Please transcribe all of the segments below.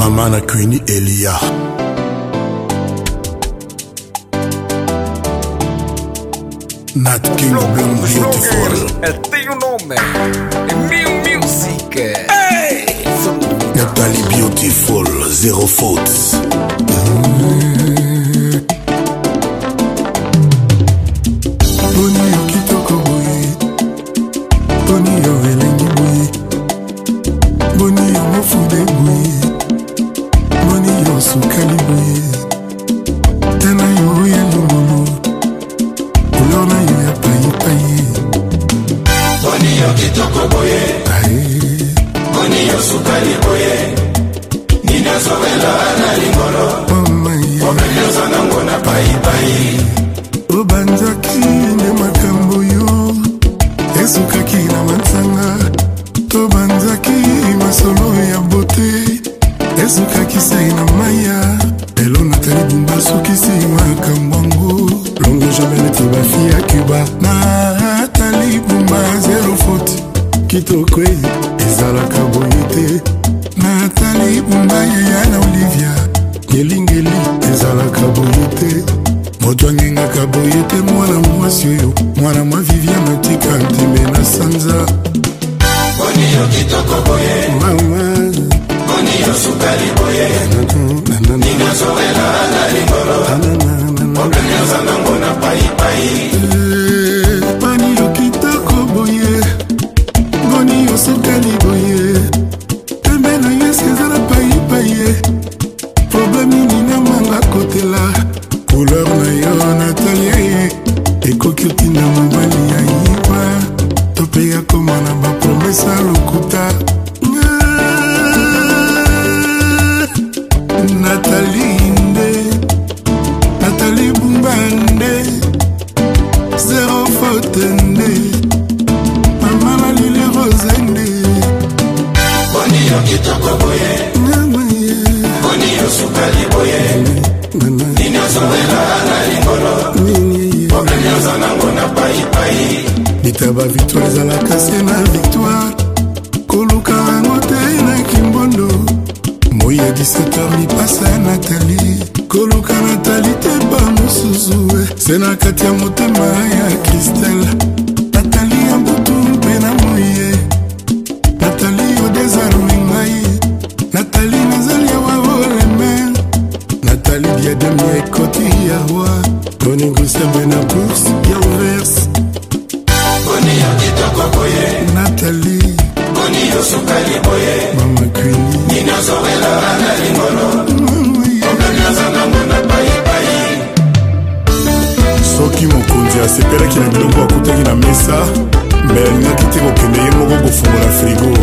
Mama na Queenie Elia. Nat King Bloom Beautiful. Tem um nome. New Music. Hey! Nathalie Beautiful, zéro faute. Boni yo kitoko boye, boni yo elengi boye, boni yo mofude boye, boni yo sukali boye, tena yo ya lungulu, ulona yo ya paye paye. Boni yo kitoko boye, boni yo sukali boye, nina sowela na lingolo, omenya zanango na paye paye. Obanzaki ne makambo yo esukaki na mansanga, tobanzaki masolo ya bote esukaki sai na maya, elo Nathalie Bumba sukisi makambo ngo longo jamais neti bafi ya Cuba. Nathalie Bumba zero faute kitoko ezalaka boye te. Nathalie Bumba yaya na Olivia ngelingeli ezalaka boye te. Moto angengaka boye te mwana mwasi oyo, mwana mwa Viviane otika ntime na sanza. Boni yo kitoko boye, mama boni yo sukali boye, nina sowela na lingolo, omenya zanango na paye paye. Boni yo kitoko boye, boni yo sukali boye, tembe na yeske ezala paye paye. Problemi nina manga kotela couleur na yo Nathalie ekoki otinda mobali ya yiba tope ya koma na bapromesa lokuta. Nathalie nde, Nathalie Bumba nde, zero faute nde, mama na lile rose nde. Boni yo kitoko boye, boni yo sukali boye, nina sowela na lingolo, omenya zanango na paye paye. Bitaba victoire ezalaka se na victoire, koluka yango te na kimbondo. Moi ya 17h lipasa Nathalie, koluka Nathalie te ba mosusu se na kati ya motema ya Christelle. Nathalie ya mbutu mpe na moye, Nathalie yo désarme ngai, Nathalie nazali ya waoleme, Nathalie diadème ya ekoti ya roi, konigusembe na bourse ya ouverse. Boni yo kitoko boye, Nathalie boni yo sukali boye, mama Queenie nina sowela na lingolo, omenya zanango na paye paye. Soki mokonzi asepelaki na biloko akutaki na mesa, me alingaki te kokende ye moko kofungola frigo.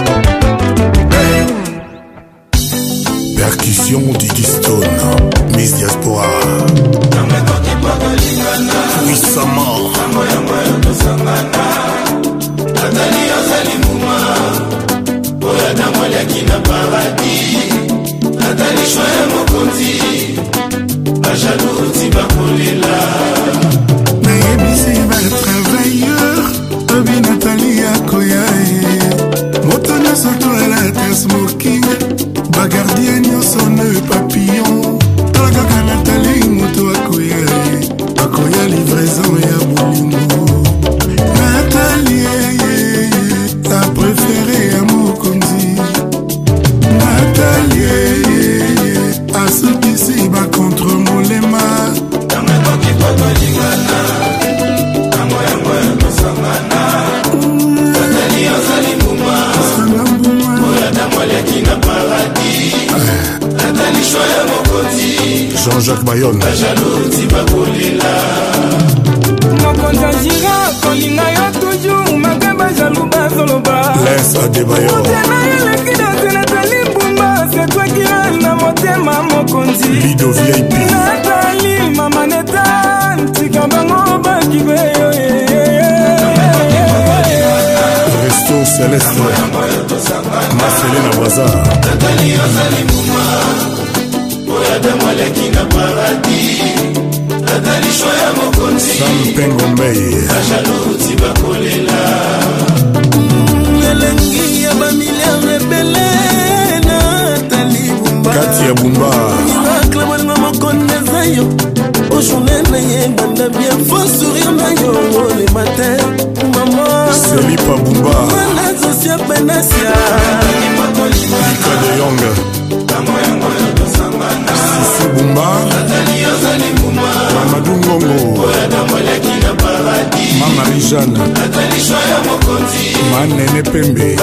Percussion Digi Stone, Miss Diaspora puissamment. Nathalie ozali muma oya na mwalaki na paradis. Nathalie shoya mokonzi bajalouti bakolela. nayebisi batravailleur obi Nathalie akoya moto nyonso to ala smoking, bagardien nyonso ne papillon talakaka Nathalie moto akoya akoya livraison ya bolingo. Nathalie la préférée ya mokonzi, Nathalie asukisi bakontre molema. Namekoki kotolingana nango yango ya kosangana. Nathalie ozali mbuma oya na mwalaki na paradis. Nathalie shoya mokonzi Jean-Jacques Bayonne, bajalouti bakolela. mokonzi ajira kolinga yo toujours makeba jalou bazoloba. Les Adebayor, motema eleki dose Nathalie Bumba c'est toi qui règne na motema mokonzi. Lido VIP, Nathalie mama neta ntika bango bakibe yo. Resto Céleste, Marcelé na Bazar, Nathalie ozali mbuma oya na mwalaki na paradis. Nathalie shoya mokonzi Sam Pengombeye, bajalouti bakolela. elengi ya bamilia rebele Nathalie Bumba. ya bumba miracle balinga mokonde eza yo ojourne na ye banda bien fo sourire na yo le matin mama Selipa bumba manazosia penasia Mika de Yong Sisi bumba Mamadou Ngongo Mama Rijane Manene Pembe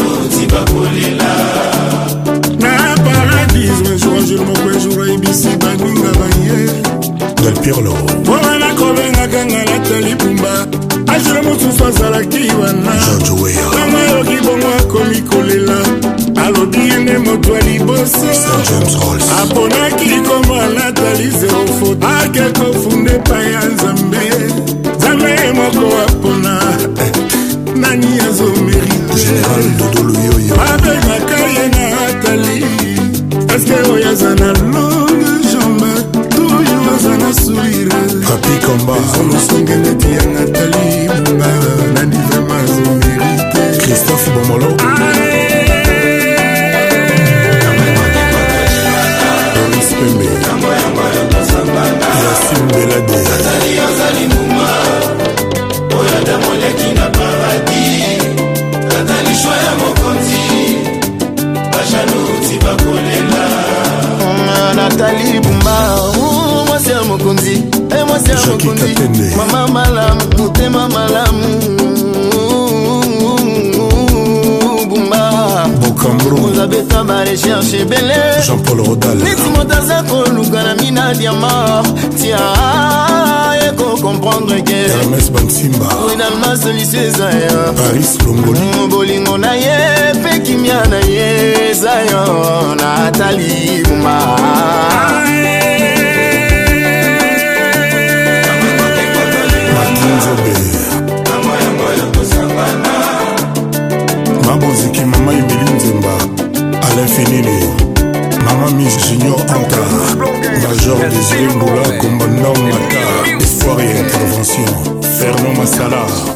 Na paradis Jour moko jour ibisi baninga baye Del Pirlo Wana kobenga ngala tali bumba Ajira mutu azalaki wana George Weah Mama yoki bongo akomi kolela alobi ene moto aliboso James Rolls aponaki koma Natali zero foto ake kofunde pa ya nzambe nzambe moko apona nani azomerite Général Dodo Luyoyo abengaka ye na Natali eske oyo aza na longue jambe toujours aza na sourire Papi Kamba olosonge neti ya Natali bunga nani vraimen azomerite Christophe Bomolo Doris Pembe Yacine Belade Natali bumba mwasi ya mokonzi mwasi ya mokonzi mama malamu motema malamu bumba Bokambro ozabeta barecherche ebele Jean-Paul Rodal neti moto aza koluka na mina diama tia eko comprendre ke Hermès Bansimba finalement solution eza ya Paris Longoli bolingo na ye mpe kimia na ye eza yo Natali bumba Maboziki Mama Emily Nzemba Alain Finini Mama Miss Junior Anta Major Désiré Mboula Kombandang Mata Espoir et Intervention Fernand Massala